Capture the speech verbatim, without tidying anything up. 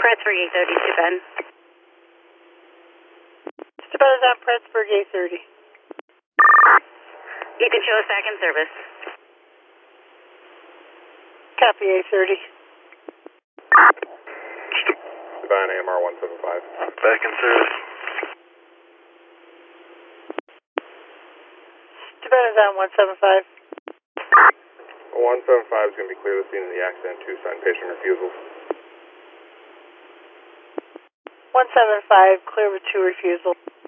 Pittsburgh eight thirty, Steuben. Steuben is on Pittsburgh eight thirty. You can show us back in service. Copy eight thirty. Steuben A M R one seven five. Back in service. Steuben is on one seven five. one seven five is going to be clear the scene of the accident, two sign patient refusals. one seven five, clear with two refusal.